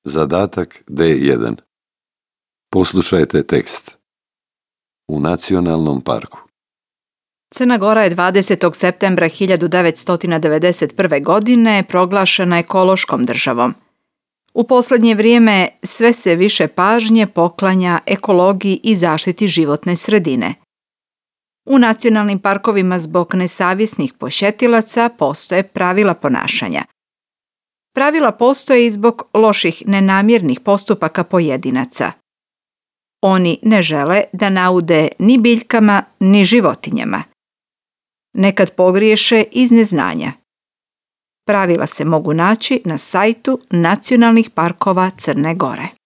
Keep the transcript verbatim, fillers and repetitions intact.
Zadatak D jedan. Poslušajte tekst. U nacionalnom parku. Crna Gora je dvadesetog septembra hiljadu devetsto devedeset prve. godine proglašena ekološkom državom. U posljednje vrijeme sve se više pažnje poklanja ekologiji i zaštiti životne sredine. U nacionalnim parkovima zbog nesavjesnih posjetilaca postoje pravila ponašanja. Pravila postoje i zbog loših nenamjernih postupaka pojedinaca. Oni ne žele da naude ni biljkama ni životinjama. Nekad pogriješe iz neznanja. Pravila se mogu naći na sajtu Nacionalnih parkova Crne Gore.